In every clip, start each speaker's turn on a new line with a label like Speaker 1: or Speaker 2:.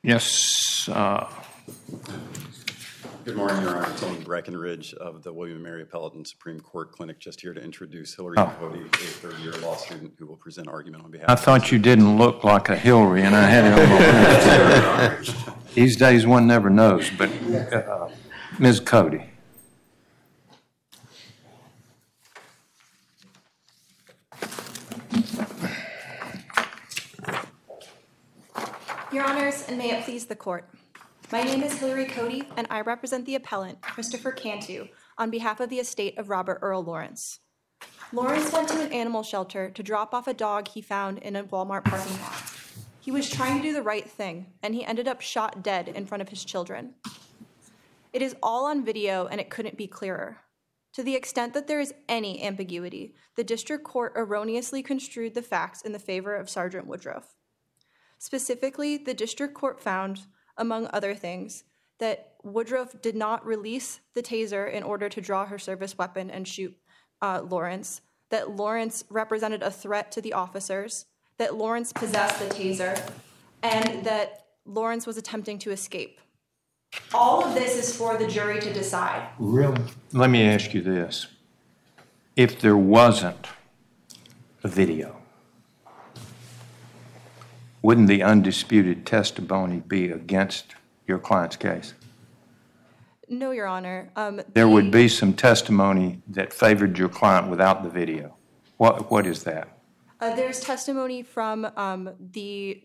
Speaker 1: Yes.
Speaker 2: Good morning, Your Honor. Tony Breckenridge of the William & Mary Appellate and Supreme Court Clinic, just here to introduce Hillary Cody, a third-year law student who will present argument on behalf
Speaker 1: I thought you didn't look like a Hillary, and I had it on my list. These days one never knows, but Ms. Cody.
Speaker 3: Your Honors, and may it please the Court. My name is Hillary Cody, and I represent the appellant, Christopher Cantu, on behalf of the estate of Robert Earl Lawrence. Lawrence went to an animal shelter to drop off a dog he found in a Walmart parking lot. He was trying to do the right thing, and he ended up shot dead in front of his children. It is all on video, and it couldn't be clearer. To the extent that there is any ambiguity, the district court erroneously construed the facts in the favor of Sergeant Woodruff. Specifically, the district court found, among other things, that Woodruff did not release the taser in order to draw her service weapon and shoot Lawrence, that Lawrence represented a threat to the officers, that Lawrence possessed the taser, and that Lawrence was attempting to escape. All of this is for the jury to decide.
Speaker 1: Really? Let me ask you this. If there wasn't a video, wouldn't the undisputed testimony be against your client's case?
Speaker 3: No, Your Honor.
Speaker 1: There would be some testimony that favored your client without the video. What is that?
Speaker 3: There's testimony from the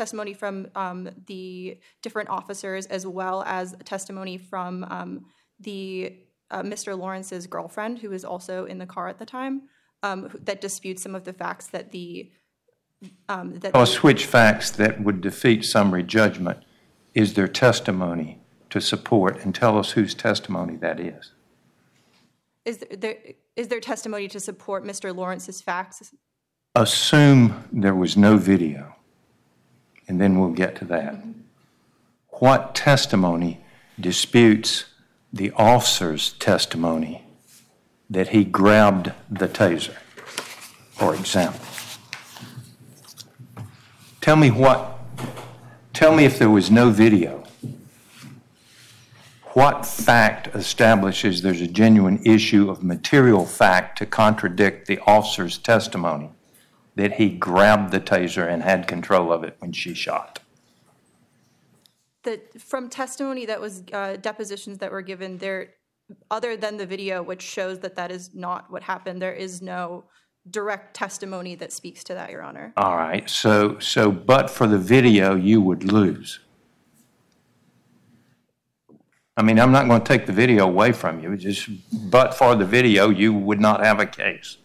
Speaker 3: different officers, as well as testimony from Mr. Lawrence's girlfriend, who was also in the car at the time, that disputes some of the facts that Tell us
Speaker 1: which facts that would defeat summary judgment is there testimony to support, and tell us whose testimony that is.
Speaker 3: Is there testimony to support Mr. Lawrence's facts?
Speaker 1: Assume there was no video, and then we'll get to that. Mm-hmm. What testimony disputes the officer's testimony that he grabbed the taser, for example? Tell me if there was no video, what fact establishes there's a genuine issue of material fact to contradict the officer's testimony that he grabbed the taser and had control of it when she shot?
Speaker 3: From testimony that was depositions that were given there, other than the video, which shows that is not what happened, there is no direct testimony that speaks to that, Your Honor.
Speaker 1: All right. So, but for the video, you would lose. I mean, I'm not going to take the video away from you. But for the video, you would not have a case.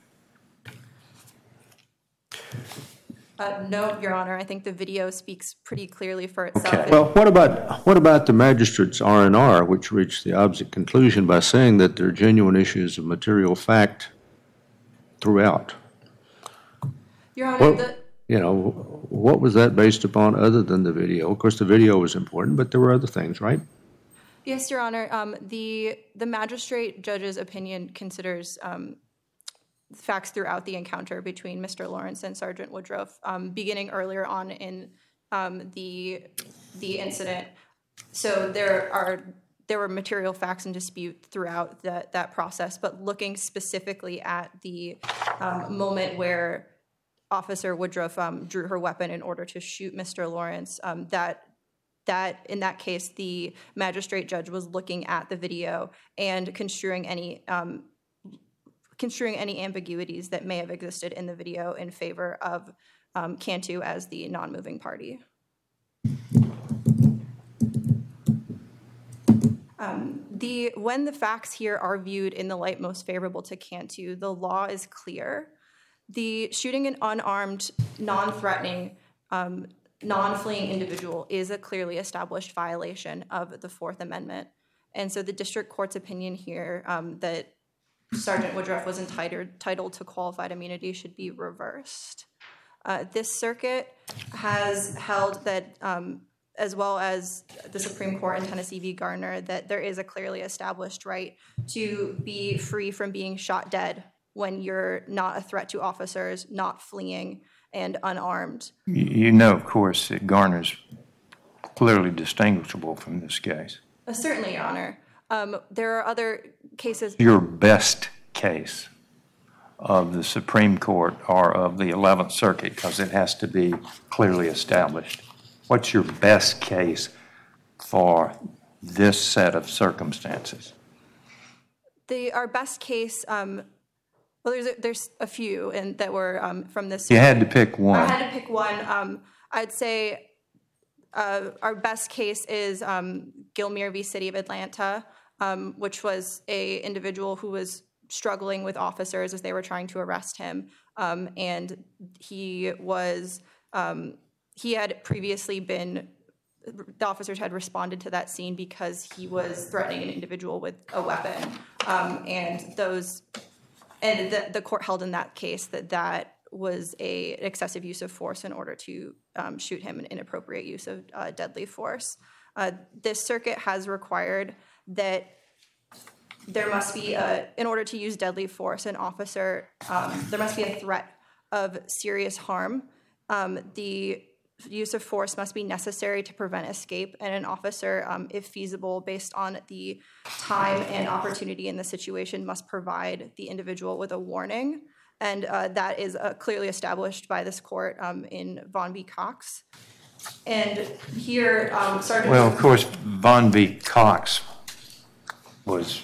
Speaker 3: No, Your Honor. I think the video speaks pretty clearly for itself.
Speaker 1: Okay.
Speaker 4: Well, what about the magistrate's R&R, which reached the opposite conclusion by saying that there are genuine issues of material fact throughout?
Speaker 3: Your Honor,
Speaker 4: what was that based upon other than the video? Of course, the video was important, but there were other things, right?
Speaker 3: Yes, Your Honor. The magistrate judge's opinion considers facts throughout the encounter between Mr. Lawrence and Sergeant Woodruff, beginning earlier on in the incident. So there were material facts in dispute throughout that process, but looking specifically at the moment where Officer Woodruff drew her weapon in order to shoot Mr. Lawrence, that in that case, the magistrate judge was looking at the video and construing any ambiguities that may have existed in the video in favor of Cantu as the non-moving party. When the facts here are viewed in the light most favorable to Cantu, the law is clear. The shooting an unarmed, non-threatening, non-fleeing individual is a clearly established violation of the Fourth Amendment. And so the district court's opinion here that Sergeant Woodruff was entitled to qualified immunity should be reversed. This circuit has held that, as well as the Supreme Court in Tennessee v. Gardner, that there is a clearly established right to be free from being shot dead when you're not a threat to officers, not fleeing, and unarmed.
Speaker 1: You know, of course, that Gardner's clearly distinguishable from this case?
Speaker 3: Certainly, Your Honor. There are other cases.
Speaker 1: Your best case of the Supreme Court or of the 11th Circuit, because it has to be clearly established. What's your best case for this set of circumstances?
Speaker 3: Our best case, well, there's a few that were from this.
Speaker 1: You had to pick one.
Speaker 3: I had to pick one. I'd say our best case is Gilmere v. City of Atlanta, which was a individual who was struggling with officers as they were trying to arrest him, and he had previously been. The officers had responded to that scene because he was threatening an individual with a weapon, and the court held in that case that was an excessive use of force in order to shoot him, an inappropriate use of deadly force. This circuit has required that there must be in order to use deadly force, an officer, there must be a threat of serious harm. The use of force must be necessary to prevent escape, and an officer, if feasible, based on the time and opportunity in the situation, must provide the individual with a warning. And that is clearly established by this court in Vaughn v. Cox. And here,
Speaker 1: Well, of course, Vaughn v. Cox was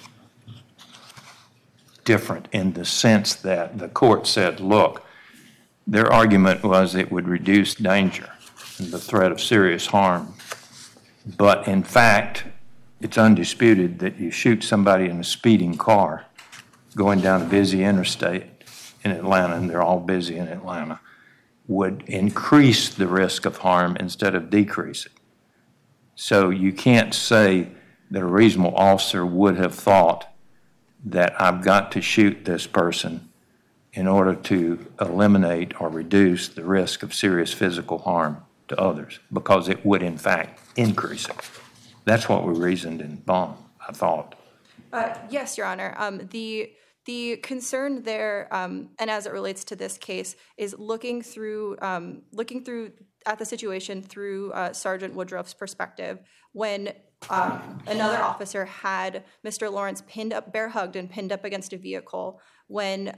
Speaker 1: different in the sense that the court said, look, their argument was it would reduce danger and the threat of serious harm. But in fact, it's undisputed that you shoot somebody in a speeding car going down a busy interstate in Atlanta, and they're all busy in Atlanta, would increase the risk of harm instead of decrease it. So you can't say that a reasonable officer would have thought that I've got to shoot this person in order to eliminate or reduce the risk of serious physical harm to others, because it would in fact increase it. That's what we reasoned in Vaughn, I thought.
Speaker 3: Yes, Your Honor. The concern there, and as it relates to this case, is looking through at the situation through Sergeant Woodruff's perspective. When another officer had Mr. Lawrence bear hugged and pinned up against a vehicle, when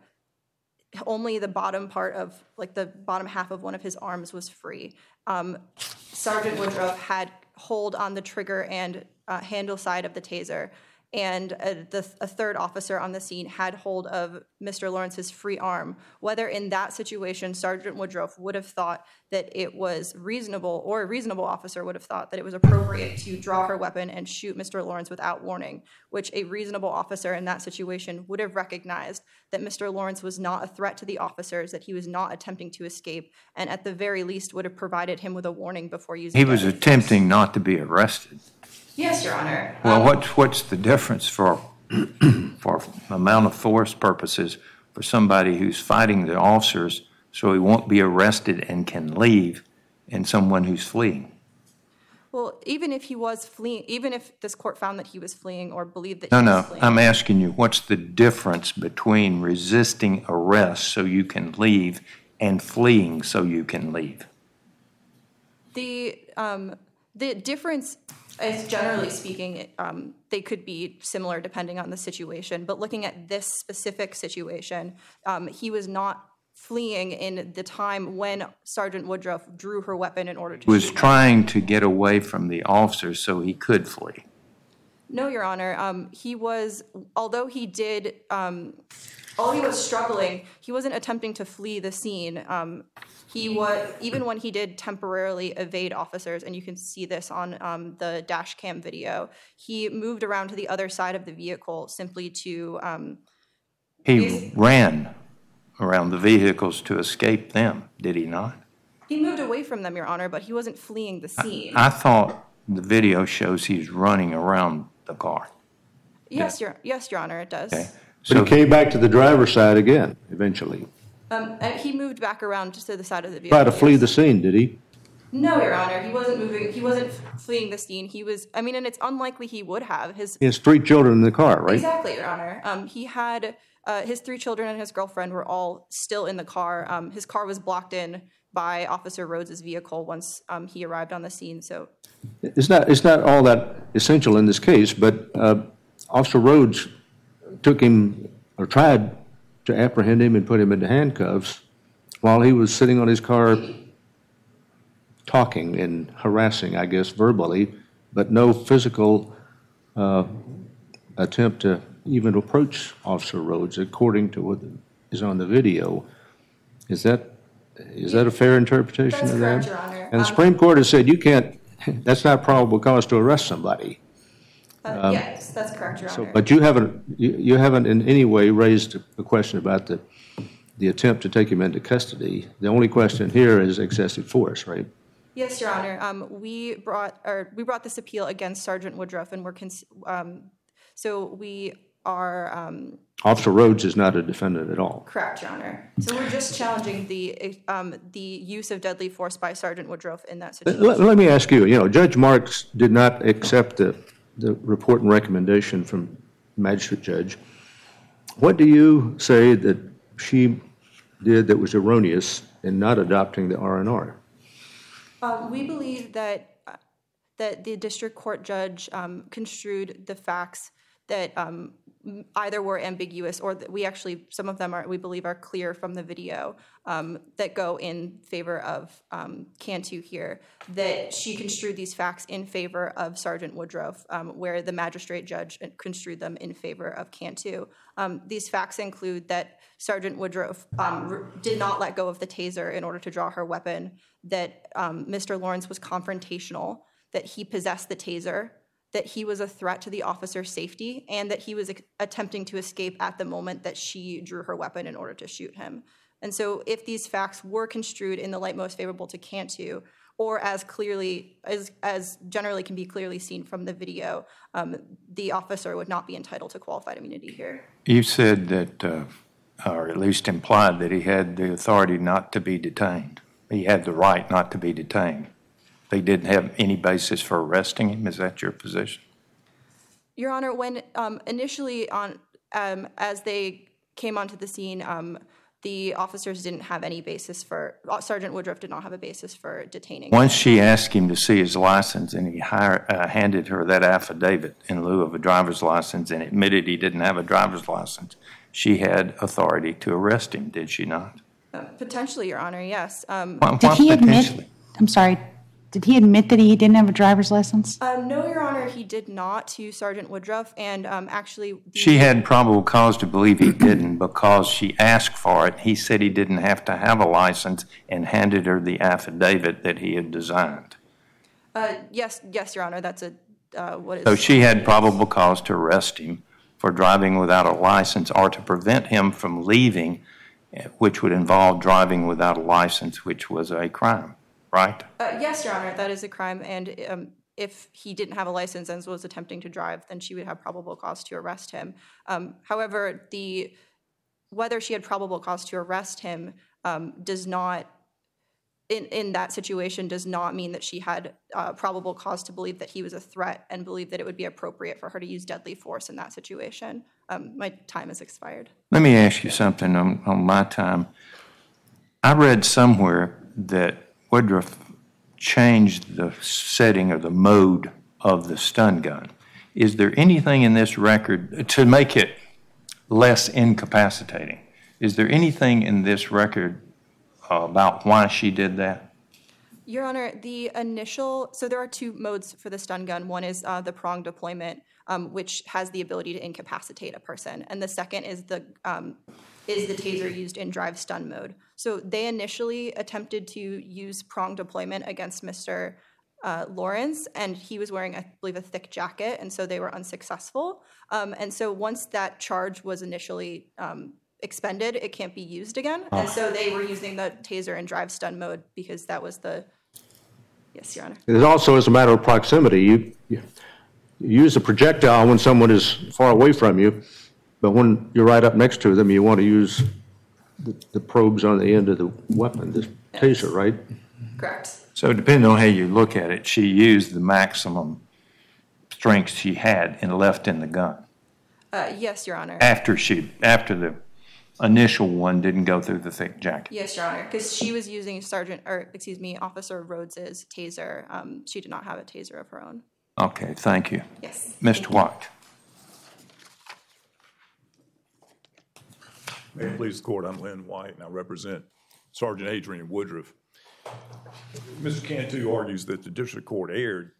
Speaker 3: only the bottom part of, like the bottom half of one of his arms was free. Sergeant Woodruff had hold on the trigger and handle side of the taser, and a third officer on the scene had hold of Mr. Lawrence's free arm. Whether in that situation Sergeant Woodruff would have thought that it was reasonable, or a reasonable officer would have thought that it was appropriate to draw her weapon and shoot Mr. Lawrence without warning, which a reasonable officer in that situation would have recognized that Mr. Lawrence was not a threat to the officers, that he was not attempting to escape, and at the very least would have provided him with a warning before using
Speaker 1: He was
Speaker 3: deadly force.
Speaker 1: attempting not to be arrested.
Speaker 3: Yes, Your Honor.
Speaker 1: Well, what's the difference for amount of force purposes for somebody who's fighting the officers so he won't be arrested and can leave, and someone who's fleeing?
Speaker 3: Well, even if he was fleeing, even if this court found that he was fleeing or believed that
Speaker 1: No,
Speaker 3: he was
Speaker 1: no,
Speaker 3: fleeing.
Speaker 1: I'm asking you, what's the difference between resisting arrest so you can leave and fleeing so you can leave?
Speaker 3: The difference is, generally speaking, they could be similar depending on the situation. But looking at this specific situation, he was not fleeing in the time when Sergeant Woodruff drew her weapon in order to
Speaker 1: He was
Speaker 3: shoot him.
Speaker 1: trying to get away from the officers so he could flee.
Speaker 3: No, Your Honor. He was, although he did, although he was struggling, he wasn't attempting to flee the scene. He was, even when he did temporarily evade officers, and you can see this on the dash cam video, he moved around to the other side of the vehicle simply to...
Speaker 1: He ran around the vehicles to escape them, did he not?
Speaker 3: He moved away from them, Your Honor, but he wasn't fleeing the scene.
Speaker 1: I thought the video shows he's running around the car.
Speaker 3: Yes, Your Honor, it does.
Speaker 1: Okay.
Speaker 4: But he came back to the driver's side again, eventually.
Speaker 3: And he moved back around just to the side of the vehicle.
Speaker 4: Tried to flee
Speaker 3: yes.
Speaker 4: the scene, did he?
Speaker 3: No, Your Honor, he wasn't moving. He wasn't fleeing the scene. He was, I mean, and it's unlikely he would have.
Speaker 4: He has 3 children in the car, right?
Speaker 3: Exactly, Your Honor. He had his 3 children and his girlfriend were all still in the car. His car was blocked in by Officer Rhodes' vehicle once he arrived on the scene. So
Speaker 4: It's not all that essential in this case, but Officer Rhodes took him, or tried to apprehend him and put him into handcuffs while he was sitting on his car talking and harassing, I guess, verbally, but no physical attempt to even approach Officer Rhodes, according to what is on the video. Is that a fair interpretation
Speaker 3: That's
Speaker 4: of that?
Speaker 3: correct, Your Honor.
Speaker 4: And the Supreme Court has said you can't, that's not probable cause to arrest somebody.
Speaker 3: yes, that's correct, Your Honor.
Speaker 4: But you haven't in any way raised a question about the attempt to take him into custody. The only question here is excessive force, right?
Speaker 3: Yes, Your Honor. We brought this appeal against Sergeant Woodruff, and so we are
Speaker 4: Officer Rhodes is not a defendant at all.
Speaker 3: correct, Your Honor. So we're just challenging the use of deadly force by Sergeant Woodruff in that situation.
Speaker 4: Let me ask you, Judge Marks did not accept the report and recommendation from magistrate judge. What do you say that she did that was erroneous in not adopting the R&R?
Speaker 3: We believe that the district court judge construed the facts that either were ambiguous or that some of them we believe are clear from the video that go in favor of Cantu here, that she construed these facts in favor of Sergeant Woodruff, where the magistrate judge construed them in favor of Cantu. These facts include that Sergeant Woodruff did not let go of the taser in order to draw her weapon, that Mr. Lawrence was confrontational, that he possessed the taser, that he was a threat to the officer's safety, and that he was attempting to escape at the moment that she drew her weapon in order to shoot him. And so if these facts were construed in the light most favorable to Cantu, or as clearly, as generally can be clearly seen from the video, the officer would not be entitled to qualified immunity here.
Speaker 1: You said that, or at least implied that he had the authority not to be detained. He had the right not to be detained. They didn't have any basis for arresting him. Is that your position?
Speaker 3: Your Honor, when initially as they came onto the scene, the officers didn't have any basis for, Sergeant Woodruff did not have a basis for detaining him.
Speaker 1: Once she asked him to see his license and he handed her that affidavit in lieu of a driver's license and admitted he didn't have a driver's license, she had authority to arrest him, did she not?
Speaker 3: Potentially, Your Honor, yes.
Speaker 5: Did he admit, I'm sorry, did he admit that he didn't have a driver's license?
Speaker 3: No, Your Honor, he did not to Sergeant Woodruff, and actually...
Speaker 1: She had probable cause to believe he didn't because she asked for it. He said he didn't have to have a license and handed her the affidavit that he had designed.
Speaker 3: Yes, Your Honor, that's what is...
Speaker 1: So she had probable cause to arrest him for driving without a license or to prevent him from leaving, which would involve driving without a license, which was a crime, right?
Speaker 3: Yes, Your Honor, that is a crime, and if he didn't have a license and was attempting to drive, then she would have probable cause to arrest him. However, whether she had probable cause to arrest him does not, in that situation, does not mean that she had probable cause to believe that he was a threat and believe that it would be appropriate for her to use deadly force in that situation. My time has expired.
Speaker 1: Let me ask you something on my time. I read somewhere that Woodruff changed the setting or the mode of the stun gun. Is there anything in this record to make it less incapacitating? Is there anything in this record about why she did that?
Speaker 3: Your Honor, so there are two modes for the stun gun. One is the prong deployment, which has the ability to incapacitate a person, and the second is the taser used in drive stun mode. So they initially attempted to use prong deployment against Mr. Lawrence, and he was wearing, I believe, a thick jacket, and so they were unsuccessful. And so once that charge was initially expended, it can't be used again. And so they were using the taser in drive stun mode because that was the... Yes, Your Honor.
Speaker 4: It also is a matter of proximity. You use a projectile when someone is far away from you, but when you're right up next to them, you want to use the probes on the end of the weapon, the taser, right?
Speaker 3: Correct.
Speaker 1: So depending on how you look at it, she used the maximum strength she had and left in the gun.
Speaker 3: Yes, Your Honor.
Speaker 1: After the initial one didn't go through the thick jacket.
Speaker 3: Yes, Your Honor, because she was using Officer Rhodes's taser. She did not have a taser of her own.
Speaker 1: Okay, thank you.
Speaker 3: Yes.
Speaker 1: Mr. White.
Speaker 6: May it please the court, I'm Lynn White, and I represent Sergeant Adrian Woodruff. Mr. Cantu argues that the district court erred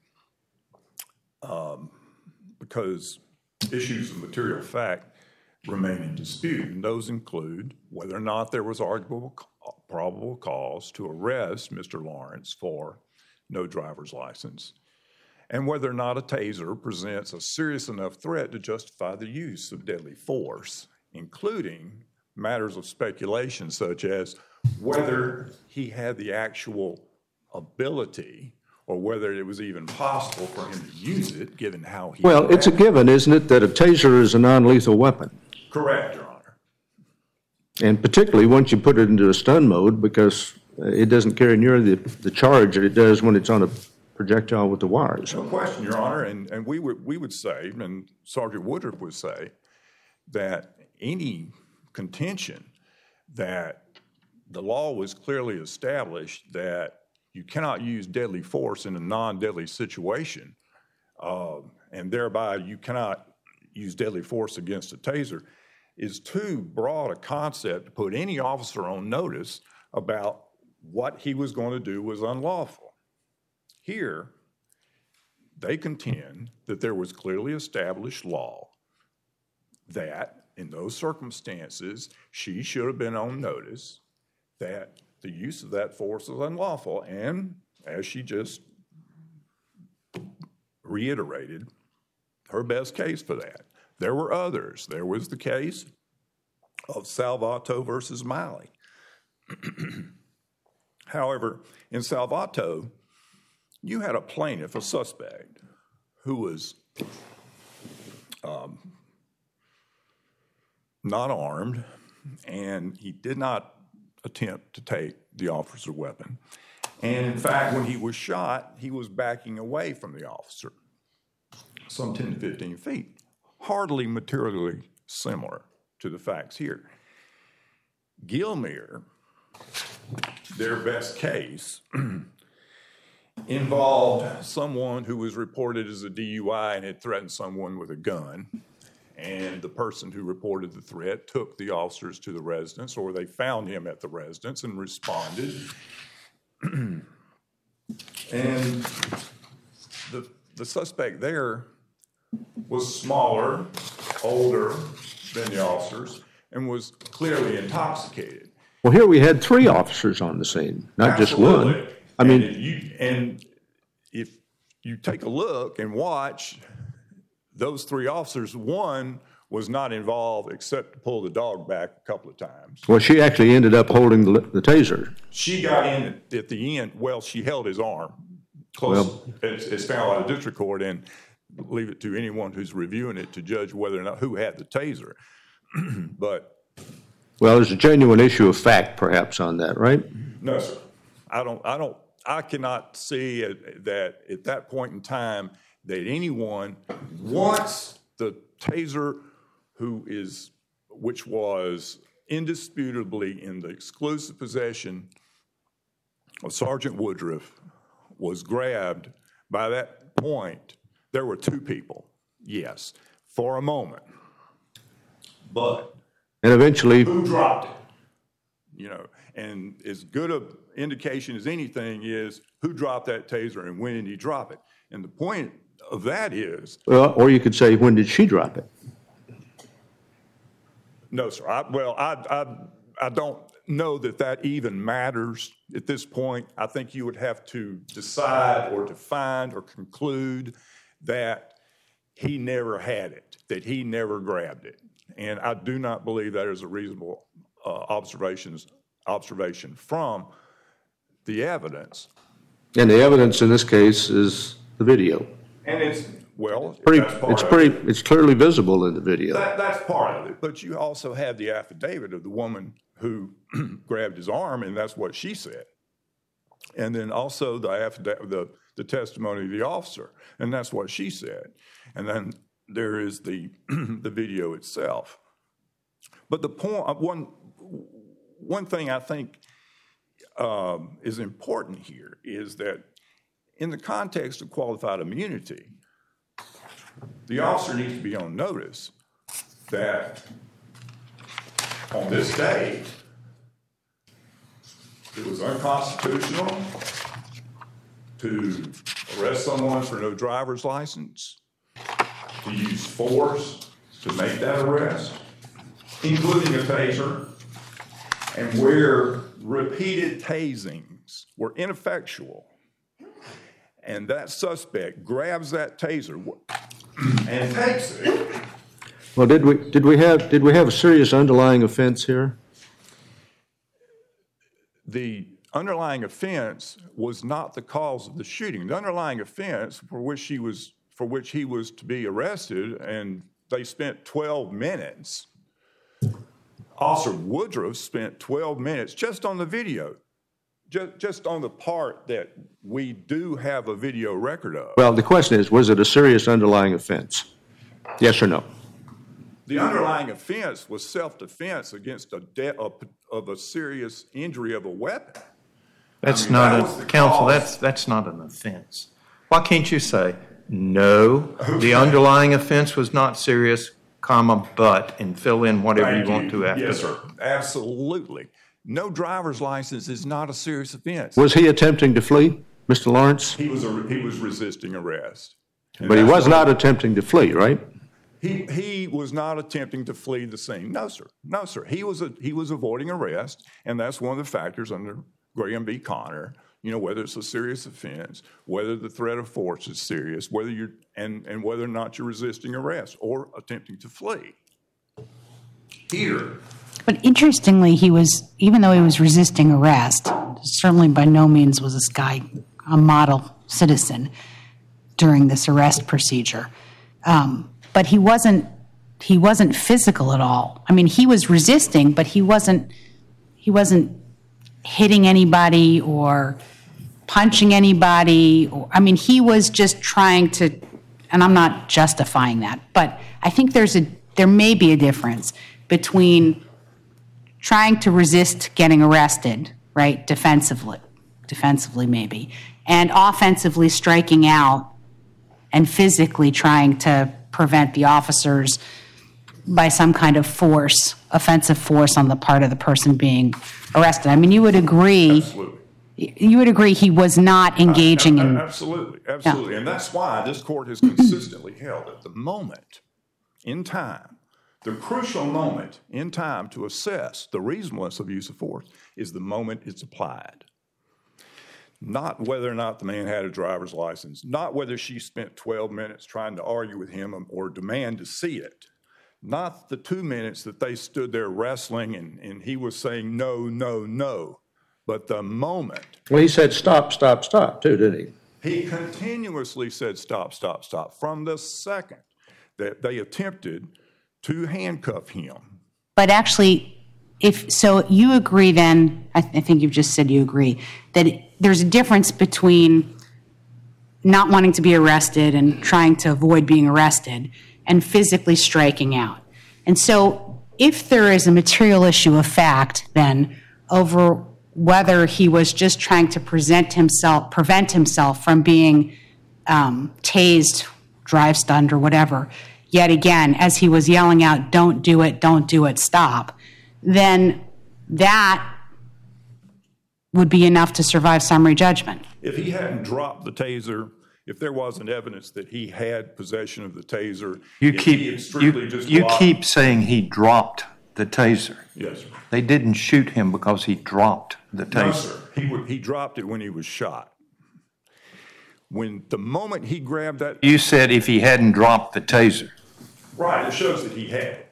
Speaker 6: because issues of material fact remain in dispute, and those include whether or not there was arguable probable cause to arrest Mr. Lawrence for no driver's license, and whether or not a taser presents a serious enough threat to justify the use of deadly force, including matters of speculation such as whether he had the actual ability or whether it was even possible for him to use it, given how he...
Speaker 4: Well, it's a given, isn't it, that a taser is a non-lethal weapon?
Speaker 6: Correct, Your Honor.
Speaker 4: And particularly once you put it into a stun mode, because it doesn't carry near the charge that it does when it's on a projectile with the wires.
Speaker 6: No question, Your Honor, and we would say, and Sergeant Woodruff would say, that any contention that the law was clearly established that you cannot use deadly force in a non-deadly situation, and thereby you cannot use deadly force against a taser, is too broad a concept to put any officer on notice about what he was going to do was unlawful. Here, they contend that there was clearly established law that in those circumstances she should have been on notice that the use of that force is unlawful, and as she just reiterated, her best case for that. There were others. There was the case of Salvato versus Miley. However, in Salvato, you had a plaintiff, a suspect, who was not armed, and he did not attempt to take the officer's weapon. And in fact, when he was shot, he was backing away from the officer, some 10 to 15 feet, hardly materially similar to the facts here. Gilmere, their best case, involved someone who was reported as a DUI and had threatened someone with a gun. And the person who reported the threat took the officers to the residence, or they found him at the residence and responded. And the suspect there was smaller, older than the officers, and was clearly intoxicated.
Speaker 4: Well, here we had 3 officers on the scene, not
Speaker 6: Absolutely.
Speaker 4: just one. I mean,
Speaker 6: and if you take a look and watch, those 3 officers, one was not involved except to pull the dog back a couple of times.
Speaker 4: well, she actually ended up holding the taser.
Speaker 6: She got in at the end. Well, she held his arm. Close.
Speaker 4: Well,
Speaker 6: it's found by the district court, and leave it to anyone who's reviewing it to judge whether or not who had the taser. But
Speaker 4: well, there's a genuine issue of fact, perhaps, on that, right?
Speaker 6: no, sir. I cannot see that at that point in time that anyone wants the taser which was indisputably in the exclusive possession of Sergeant Woodruff, was grabbed. By that point, there were 2 people, yes, for a moment. But
Speaker 4: And eventually,
Speaker 6: who dropped it? You know, and as good an indication as anything is who dropped that taser and when did he drop it. And the point of that is...
Speaker 4: well, or you could say, when did she drop it?
Speaker 6: No, sir. I don't know that even matters at this point. I think you would have to decide or to find or conclude that he never had it, that he never grabbed it. And I do not believe that is a reasonable observation from the evidence.
Speaker 4: And the evidence in this case is the video.
Speaker 6: And it's, well,
Speaker 4: It's clearly visible in the video.
Speaker 6: That's part of it. But you also have the affidavit of the woman who grabbed his arm, and that's what she said. And then also the affidavit, the testimony of the officer, and that's what she said. And then there is the the video itself. But the point, one thing I think is important here is that in the context of qualified immunity, the officer needs to be on notice that on this date, it was unconstitutional to arrest someone for no driver's license, to use force to make that arrest, including a taser, and where repeated tasings were ineffectual, and that suspect grabs that taser and takes it.
Speaker 4: Well, did we have a serious underlying offense here?
Speaker 6: The underlying offense was not the cause of the shooting. The underlying offense for which he was to be arrested, and they spent 12 minutes. Officer Woodruff spent 12 minutes just on the video, just on the part that we do have a video record of.
Speaker 4: Well, the question is, was it a serious underlying offense? Yes or no?
Speaker 6: The underlying offense was self-defense against a serious injury of a weapon.
Speaker 1: That's
Speaker 6: that was the
Speaker 1: counsel,
Speaker 6: cause.
Speaker 1: that's not an offense. Why can't you say, no, the underlying offense was not serious, comma, but, and fill in whatever you want to after.
Speaker 6: Yes, sir. Absolutely. No driver's license is not a serious offense.
Speaker 4: Was he attempting to flee, Mr. Lawrence?
Speaker 6: He was resisting arrest. And
Speaker 4: But he
Speaker 6: that's
Speaker 4: was
Speaker 6: what-
Speaker 4: not attempting to flee, right?
Speaker 6: He was not attempting to flee the scene. No, sir. No, sir. He was avoiding arrest, and that's one of the factors under Graham v. Connor. You know, whether it's a serious offense, whether the threat of force is serious, whether you're and whether or not you're resisting arrest or attempting to flee. Here,
Speaker 5: But interestingly, even though he was resisting arrest, certainly by no means was this guy a model citizen during this arrest procedure. But he wasn't physical at all. I mean, he was resisting, but he wasn't hitting anybody or punching anybody. He was just trying to, and I'm not justifying that, but I think there may be a difference between trying to resist getting arrested, right, defensively maybe, and offensively striking out and physically trying to prevent the officers by some kind of force, offensive force on the part of the person being arrested. I mean, you would agree.
Speaker 6: absolutely.
Speaker 5: You would agree he was not engaging in.
Speaker 6: Absolutely. And that's why this court has consistently held at the moment in time, the crucial moment in time to assess the reasonableness of use of force is the moment it's applied. Not whether or not the man had a driver's license, not whether she spent 12 minutes trying to argue with him or demand to see it, not the 2 minutes that they stood there wrestling and he was saying no, no, no, but the moment.
Speaker 4: Well, he said stop, stop, stop, too, didn't he?
Speaker 6: He continuously said stop, stop, stop from the second that they attempted to handcuff him.
Speaker 5: But actually, so you agree then, I think you've just said you agree, that there's a difference between not wanting to be arrested and trying to avoid being arrested and physically striking out. And so if there is a material issue of fact then over whether he was just trying to prevent himself from being tased, drive-stunned, or whatever, yet again, as he was yelling out, don't do it, stop, then that would be enough to survive summary judgment.
Speaker 6: If he hadn't dropped the taser, if there wasn't evidence that he had possession of the taser,
Speaker 1: You
Speaker 6: if he had strictly just blocked-
Speaker 1: keep saying he dropped the taser.
Speaker 6: Yes, sir.
Speaker 1: They didn't shoot him because he dropped the taser.
Speaker 6: No, sir. He dropped it when he was shot. When the moment he grabbed that,
Speaker 1: You said if he hadn't dropped the taser.
Speaker 6: right, it shows that he had it.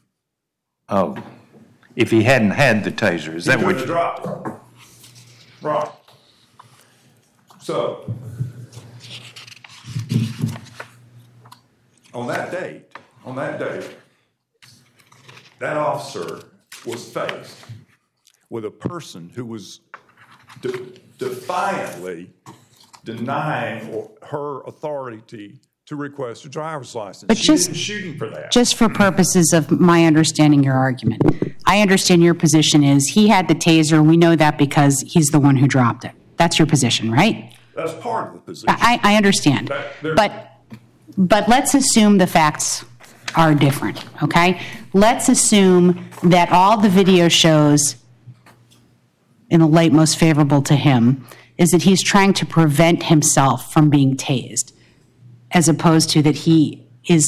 Speaker 1: Oh, if he hadn't had the taser, is that
Speaker 6: He
Speaker 1: what
Speaker 6: couldn't
Speaker 1: you?
Speaker 6: have dropped it. Right. So, on that date, that officer was faced with a person who was defiantly denying her authority to request a driver's license.
Speaker 5: But
Speaker 6: She
Speaker 5: just-
Speaker 6: didn't shoot him for that.
Speaker 5: Just for purposes of my understanding your argument, I understand your position is he had the taser. We know that because he's the one who dropped it. That's your position, right?
Speaker 6: That's part of the position.
Speaker 5: I understand. But let's assume the facts are different, okay? Let's assume that all the video shows in the light most favorable to him is that he's trying to prevent himself from being tased, as opposed to that he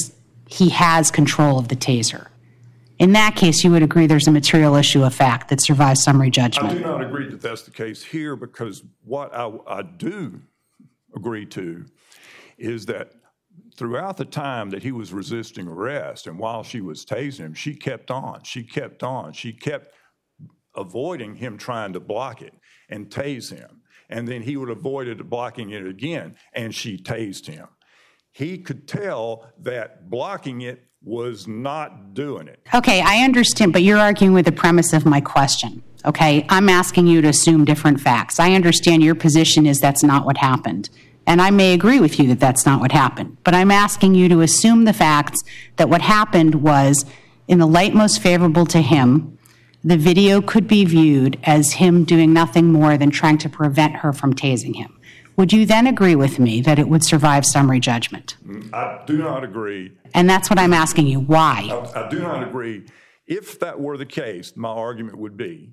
Speaker 5: has control of the taser. In that case, you would agree there's a material issue of fact that survives summary
Speaker 6: I
Speaker 5: judgment.
Speaker 6: do not agree that that's the case here, because what I do agree to is that throughout the time that he was resisting arrest and while she was tasing him, she kept on. She kept avoiding him trying to block it and tase him. And then he would avoid blocking it again, and she tased him. He could tell that blocking it was not doing it.
Speaker 5: Okay, I understand, but you're arguing with the premise of my question, okay? I'm asking you to assume different facts. I understand your position is that's not what happened. And I may agree with you that that's not what happened. But I'm asking you to assume the facts that what happened was, in the light most favorable to him, the video could be viewed as him doing nothing more than trying to prevent her from tasing him. Would you then agree with me that it would survive summary judgment?
Speaker 6: I do not agree.
Speaker 5: And that's what I'm asking you. Why?
Speaker 6: I do not agree. If that were the case, my argument would be,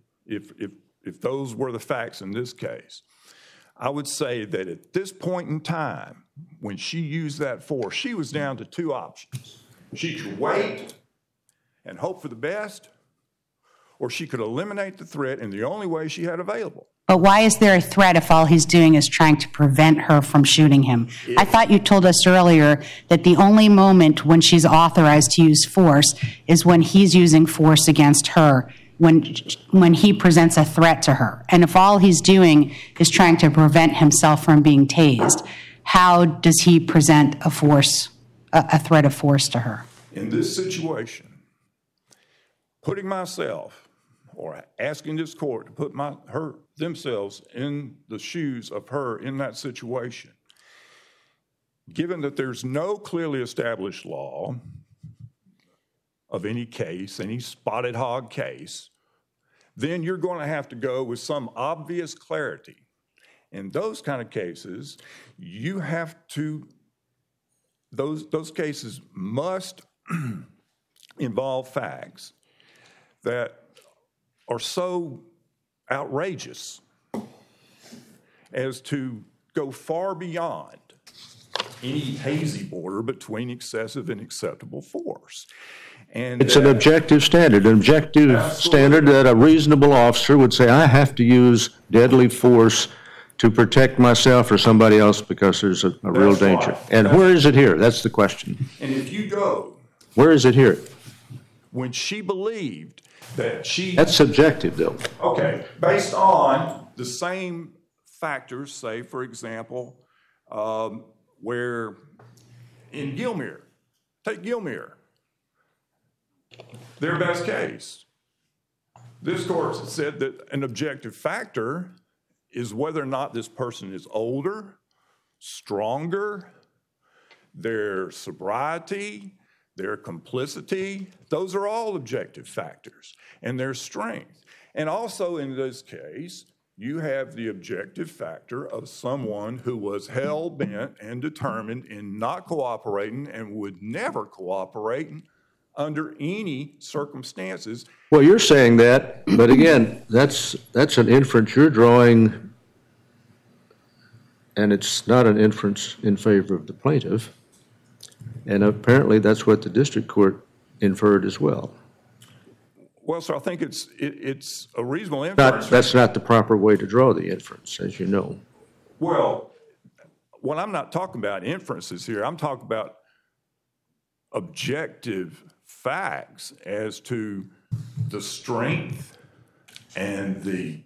Speaker 6: if those were the facts in this case, I would say that at this point in time, when she used that force, she was down to two options. She could wait and hope for the best, or she could eliminate the threat in the only way she had available.
Speaker 5: But why is there a threat if all he's doing is trying to prevent her from shooting him? I thought you told us earlier that the only moment when she's authorized to use force is when he's using force against her, when he presents a threat to her. And if all he's doing is trying to prevent himself from being tased, how does he present a threat of force to her?
Speaker 6: In this situation, putting myself or asking this court to put themselves in the shoes of her in that situation, given that there's no clearly established law of any case, any spotted hog case, then you're going to have to go with some obvious clarity. In those kind of cases, you have to, those cases must involve facts that are so outrageous as to go far beyond any hazy border between excessive and acceptable force. And
Speaker 4: It's an objective standard that a reasonable officer would say, I have to use deadly force to protect myself or somebody else because there's a real danger.
Speaker 6: right.
Speaker 4: And where is it here? That's the question.
Speaker 6: And if you go,
Speaker 4: Where is it here?
Speaker 6: when she believed that she...
Speaker 4: That's subjective, though.
Speaker 6: Okay, based on the same factors, say, for example, where in Gilmere, take Gilmere, their best case. This court said that an objective factor is whether or not this person is older, stronger, their sobriety, their complicity. Those are all objective factors, and their strength. And also in this case, you have the objective factor of someone who was hell-bent and determined in not cooperating and would never cooperate under any circumstances.
Speaker 4: Well, you're saying that, but again, that's an inference you're drawing, and it's not an inference in favor of the plaintiff. And apparently that's what the district court inferred as well.
Speaker 6: Well, sir, I think it's a reasonable inference.
Speaker 4: That's not the proper way to draw the inference, as you know.
Speaker 6: Well, when I'm not talking about inferences here, I'm talking about objective facts as to the strength and the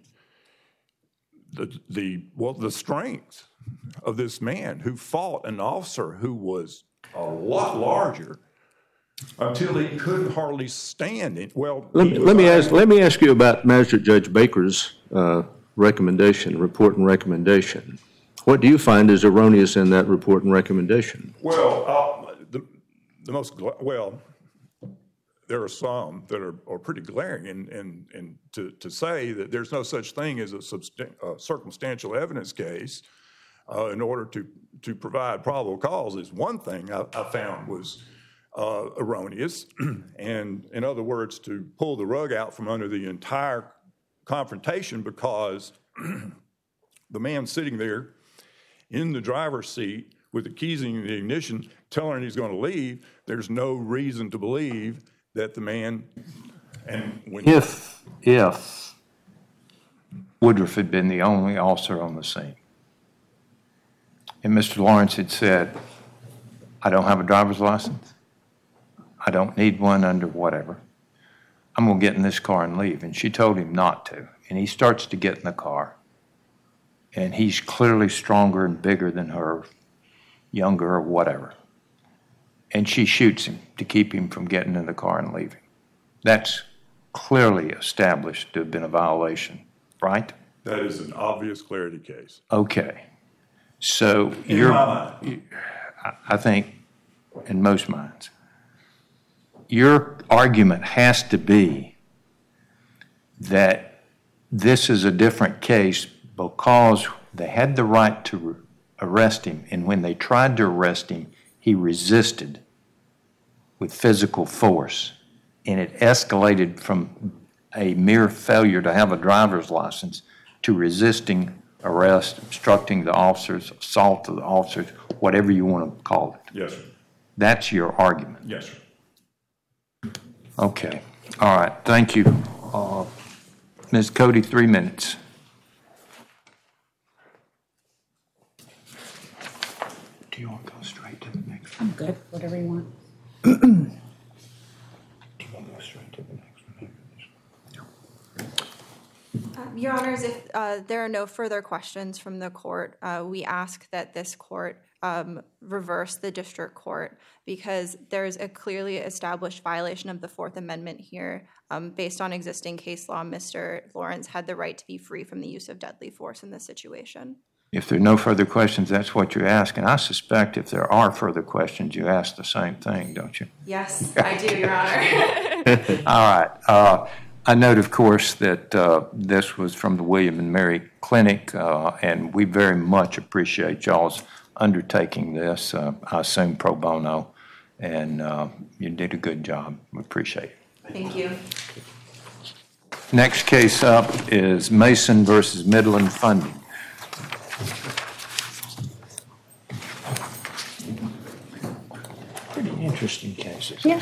Speaker 6: strength of this man who fought an officer who was a lot larger until he couldn't hardly stand it. Well,
Speaker 4: Let me ask you about Magistrate Judge Baker's report and recommendation. What do you find is erroneous in that report and recommendation?
Speaker 6: Well, well, there are some that are pretty glaring, and to say that there's no such thing as a circumstantial evidence case in order to provide probable cause is one thing I found was erroneous. And in other words, to pull the rug out from under the entire confrontation because the man sitting there in the driver's seat with the keys in the ignition telling him he's going to leave, there's no reason to believe that the man, and when
Speaker 1: If Woodruff had been the only officer on the scene, and Mr. Lawrence had said, I don't have a driver's license, I don't need one under whatever, I'm going to get in this car and leave. And she told him not to. And he starts to get in the car. And he's clearly stronger and bigger than her, younger or whatever. And she shoots him to keep him from getting in the car and leaving. That's clearly established to have been a violation, right?
Speaker 6: that is an obvious clarity case.
Speaker 1: Okay. So I think, in most minds, your argument has to be that this is a different case because they had the right to arrest him, and when they tried to arrest him, he resisted with physical force, and it escalated from a mere failure to have a driver's license to resisting arrest, obstructing the officers, assault of the officers, whatever you want to call it.
Speaker 6: Yes, sir.
Speaker 1: That's your argument.
Speaker 6: Yes, sir.
Speaker 1: Okay. All right. Thank you. Ms. Cody, 3 minutes. Do you want to go straight to the next one?
Speaker 5: I'm good, whatever you want.
Speaker 1: Do you want to go straight to the next one?
Speaker 3: Your Honors, if there are no further questions from the court, we ask that this court reverse the district court because there's a clearly established violation of the Fourth Amendment here. Based on existing case law, Mr. Lawrence had the right to be free from the use of deadly force in this situation.
Speaker 1: If there are no further questions, that's what you ask. And I suspect if there are further questions, you ask the same thing, don't you?
Speaker 3: Yes, I do, Your Honor.
Speaker 1: All right. I note, of course, that this was from the William and Mary Clinic, and we very much appreciate y'all's undertaking this. I assume pro bono, and you did a good job. We appreciate it.
Speaker 3: Thank you.
Speaker 1: Next case up is Mason versus Midland Funding. Pretty interesting cases.
Speaker 5: Yeah.